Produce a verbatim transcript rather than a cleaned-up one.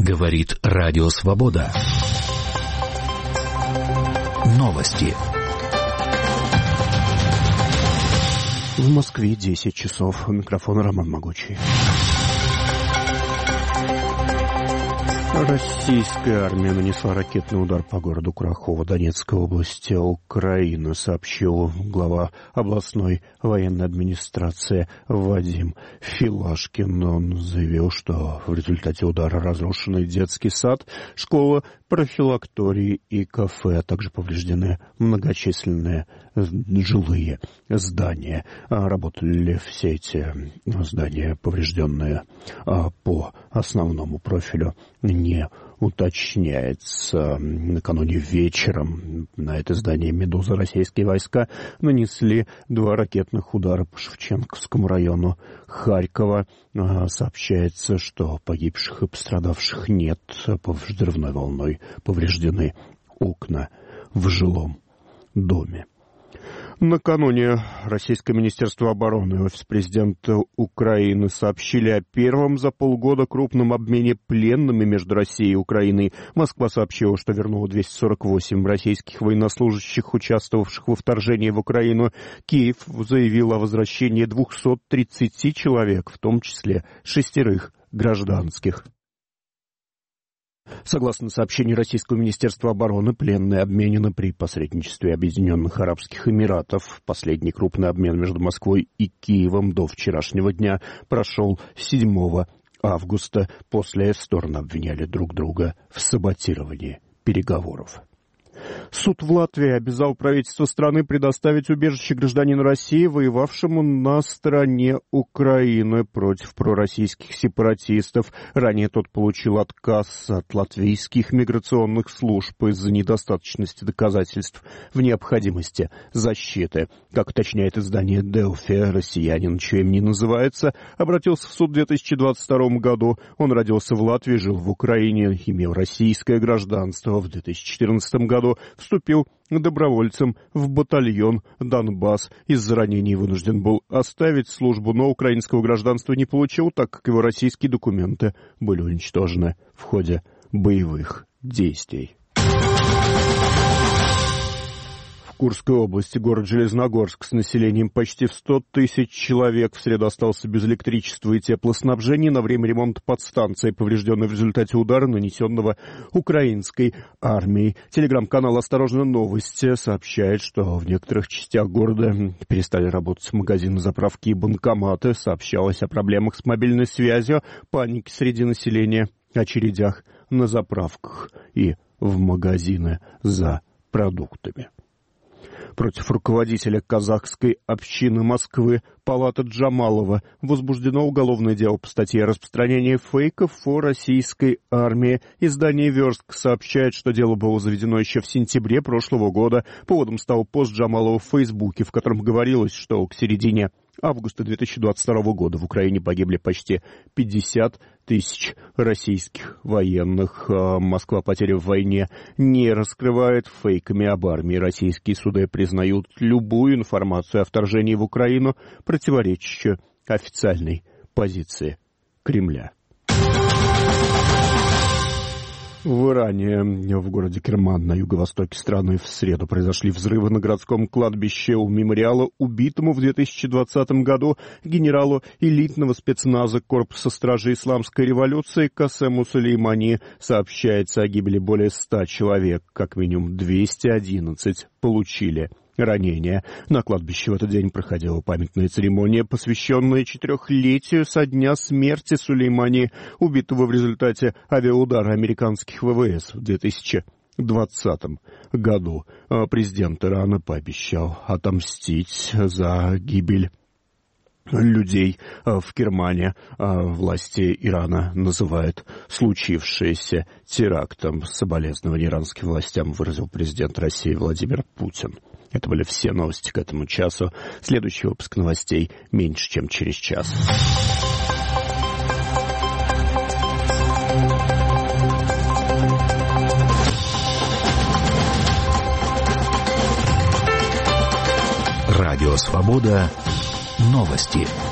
Говорит Радио Свобода. Новости. В Москве десять часов. У микрофона Роман Могучий. Российская армия нанесла ракетный удар по городу Курахово Донецкой области Украины, сообщил глава областной военной администрации Вадим Филашкин. Он заявил, что в результате удара разрушены детский сад, школа, профилактории и кафе, а также повреждены многочисленные жилые здания. Работали все эти здания, поврежденные по основному профилю, не уточняется. Накануне вечером на это здание «Медуза» российские войска нанесли два ракетных удара по Шевченковскому району Харькова. Сообщается, что погибших и пострадавших нет. Взрывной волной повреждены окна в жилом доме. Накануне Российское Министерство обороны и Офис президента Украины сообщили о первом за полгода крупном обмене пленными между Россией и Украиной. Москва сообщила, что вернула двести сорок восемь российских военнослужащих, участвовавших во вторжении в Украину. Киев заявил о возвращении двухсот тридцати человек, в том числе шестерых гражданских. Согласно сообщению Российского Министерства обороны, пленные обменены при посредничестве Объединенных Арабских Эмиратов. Последний крупный обмен между Москвой и Киевом до вчерашнего дня прошел седьмого августа. После стороны обвиняли друг друга в саботировании переговоров. Суд в Латвии обязал правительство страны предоставить убежище гражданину России, воевавшему на стороне Украины против пророссийских сепаратистов. Ранее тот получил отказ от латвийских миграционных служб из-за недостаточности доказательств в необходимости защиты. Как уточняет издание «Делфи», россиянин, чье имя не называется, обратился в суд в две тысячи двадцать втором году. Он родился в Латвии, жил в Украине, имел российское гражданство. В две тысячи четырнадцатом году вступил добровольцем в батальон «Донбасс». Из-за ранений вынужден был оставить службу, но украинского гражданства не получил, так как его российские документы были уничтожены в ходе боевых действий. В Курской области город Железногорск с населением почти в сто тысяч человек в среду остался без электричества и теплоснабжения на время ремонта подстанции, поврежденной в результате удара, нанесенного украинской армией. Телеграм-канал «Осторожно, новости» сообщает, что в некоторых частях города перестали работать магазины, заправки и банкоматы. Сообщалось о проблемах с мобильной связью, панике среди населения, очередях на заправках и в магазины за продуктами. Против руководителя казахской общины Москвы Палата Джамалова возбуждено уголовное дело по статье «Распространение фейков о российской армии». Издание «Верск» сообщает, что дело было заведено еще в сентябре прошлого года. Поводом стал пост Джамалова в Фейсбуке, в котором говорилось, что к середине августа две тысячи двадцать второго года в Украине погибли почти пятьдесят тысяч российских военных. Москва потери в войне не раскрывает. Фейками об армии российские суды признают любую информацию о вторжении в Украину, противоречащую официальной позиции Кремля. В Иране, в городе Керман на юго-востоке страны, в среду произошли взрывы на городском кладбище у мемориала убитому в две тысячи двадцатом году генералу элитного спецназа Корпуса стражей Исламской революции Касему Сулеймани. Сообщается о гибели более ста человек, как минимум двести одиннадцать получили ранения. На кладбище в этот день проходила памятная церемония, посвященная четырехлетию со дня смерти Сулеймани, убитого в результате авиаудара американских ВВС в две тысячи двадцатом году. Президент Ирана пообещал отомстить за гибель людей в Кермане. Власти Ирана называют случившееся терактом. Соболезнования иранским властям выразил президент России Владимир Путин. Это были все новости к этому часу. Следующий выпуск новостей меньше, чем через час. Радио Свобода. Новости.